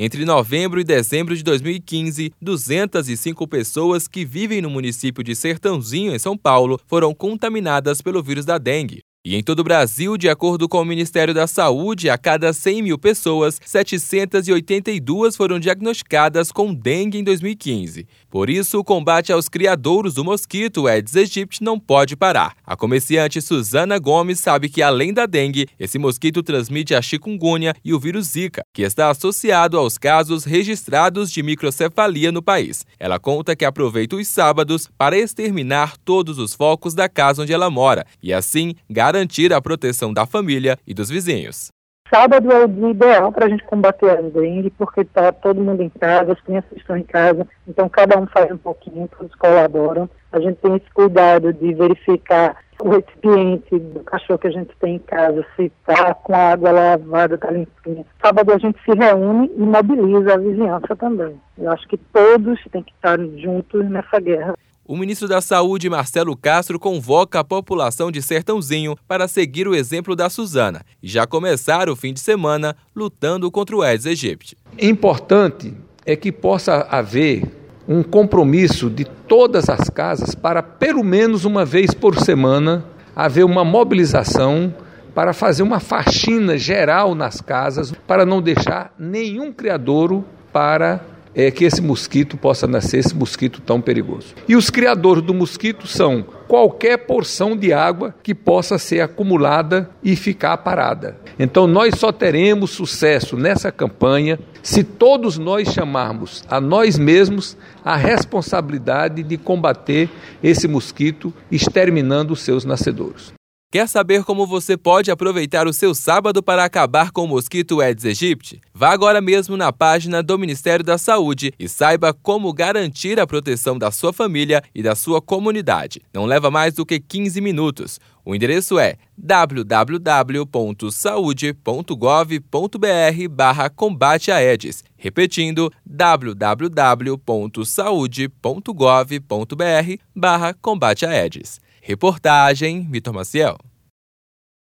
Entre novembro e dezembro de 2015, 205 pessoas que vivem no município de Sertãozinho, em São Paulo, foram contaminadas pelo vírus da dengue. E em todo o Brasil, de acordo com o Ministério da Saúde, a cada 100 mil pessoas, 782 foram diagnosticadas com dengue em 2015. Por isso, o combate aos criadouros do mosquito Aedes aegypti não pode parar. A comerciante Suzana Gomes sabe que, além da dengue, esse mosquito transmite a chikungunya e o vírus Zika, que está associado aos casos registrados de microcefalia no país. Ela conta que aproveita os sábados para exterminar todos os focos da casa onde ela mora e, assim, garantir a proteção da família e dos vizinhos. Sábado é o dia ideal para a gente combater a dengue, porque está todo mundo em casa, as crianças estão em casa, então cada um faz um pouquinho, todos colaboram. A gente tem esse cuidado de verificar o recipiente do cachorro que a gente tem em casa, se está com a água lavada, está limpinha. Sábado a gente se reúne e mobiliza a vizinhança também. Eu acho que todos têm que estar juntos nessa guerra. O ministro da Saúde, Marcelo Castro, convoca a população de Sertãozinho para seguir o exemplo da Suzana e já começar o fim de semana lutando contra o Aedes aegypti. Importante é que possa haver um compromisso de todas as casas para, pelo menos uma vez por semana, haver uma mobilização para fazer uma faxina geral nas casas, para não deixar nenhum criadouro para que esse mosquito possa nascer, esse mosquito tão perigoso. E os criadores do mosquito são qualquer porção de água que possa ser acumulada e ficar parada. Então nós só teremos sucesso nessa campanha se todos nós chamarmos a nós mesmos a responsabilidade de combater esse mosquito, exterminando os seus nascedouros. Quer saber como você pode aproveitar o seu sábado para acabar com o mosquito Aedes aegypti? Vá agora mesmo na página do Ministério da Saúde e saiba como garantir a proteção da sua família e da sua comunidade. Não leva mais do que 15 minutos. O endereço é www.saude.gov.br/combate a Aedes. Repetindo, www.saude.gov.br/combate a Aedes. Reportagem Vitor Maciel.